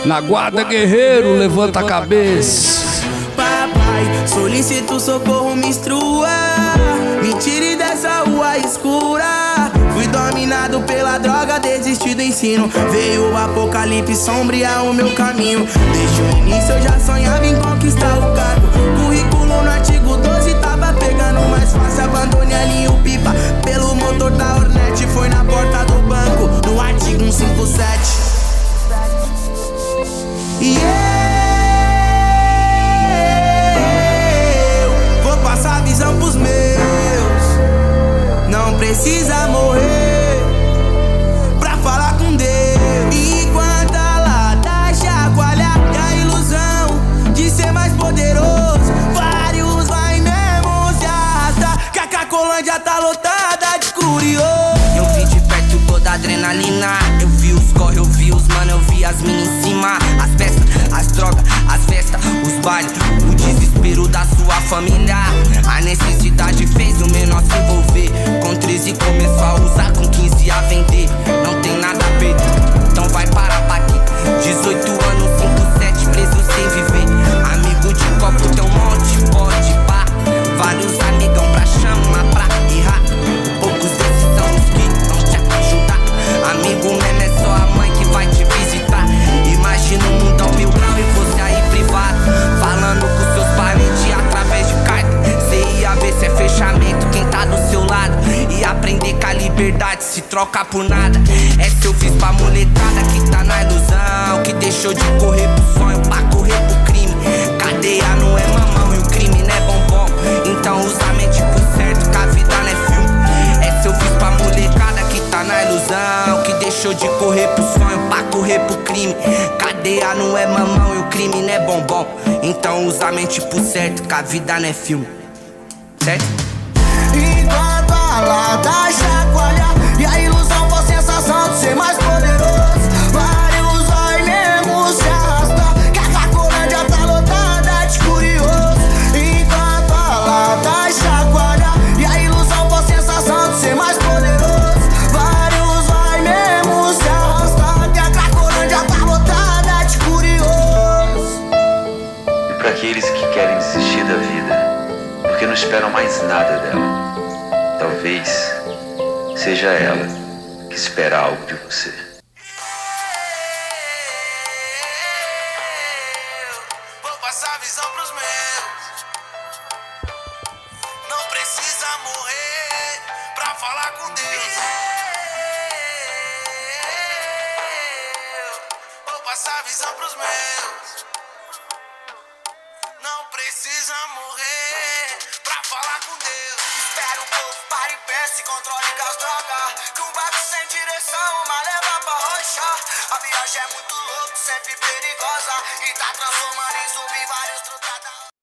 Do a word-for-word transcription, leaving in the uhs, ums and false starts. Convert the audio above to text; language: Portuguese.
Na guarda, guerreiro, levanta a cabeça. Papai, solicito socorro, me instrua, me tire dessa rua escura. Fui dominado pela droga, desisti do ensino. Veio o apocalipse sombrear o meu caminho. Desde o início eu já sonhava em conquistar o cargo. Currículo no artigo doze tava pegando mais fácil. Abandone ali o pipa pelo motor da Hornet. Foi na porta do banco, do artigo cento e cinquenta e sete. E eu vou passar a visão pros meus. Não precisa morrer pra falar com Deus. Enquanto a lata chacoalha e a ilusão de ser mais poderoso, vários vai mesmo se arrastar, que a Cracolândia tá lotada de curioso. Eu vi de perto toda a adrenalina. Eu vi os corre, eu vi os mano, eu vi as minas em cima. As festas, as drogas, as festas, os bailes, o desespero da sua família. A necessidade fez o menor se envolver. Com treze começou a usar, com quinze a vender. Não tem nada a perder, então vai parar pra quê? dezoito anos, cinco sete, preso sem viver. Amigo de copo tem um monte, pode pá. Vários amigão pra chamar, pra errar. Poucos desses são os que vão te ajudar. Amigo mesmo é só a mãe que vai te visitar. Imagina um mundão mil grau e você aí privado, falando com seus parentes através de carta. Cê ia ver se é fechamento quem tá do seu lado. E aprender que a liberdade se troca por nada. É se eu fiz pra molecada que tá na ilusão, que deixou de correr pro sonho pra correr pro crime. Cadeia não é mamão e o crime não é bombom. Então usa a mente por certo, que a vida não é filme. É se eu fiz pra molecada que tá na ilusão, que deixou de correr pro sonho pra correr pro crime. Cadeia não é mamão e o crime não é bombom. Então usa a mente por certo, que a vida não é filme. Certo? Enquanto a lata chacoalha e a ilusão for sensação de ser mais poderoso, vários vai mesmo se arrastar, que a Cracolândia tá lotada de curioso. Enquanto a lata chacoalha e a ilusão for sensação de ser mais poderoso, vários vai mesmo se arrastar, que a Cracolândia tá lotada de curioso. E para aqueles que querem desistir da vida, porque não esperam mais nada dela, talvez seja ela que espera algo de você. Vou passar a visão pros meus. Não precisa morrer pra falar com Deus. Vou passar a visão pros meus. Não precisa morrer pra falar com Deus. Espero o povo pare e pense, controle com as drogas. Que um barco sem direção, uma leva pra rocha. A viagem é muito louca, sempre perigosa, e tá transformando em zumbi vários truques.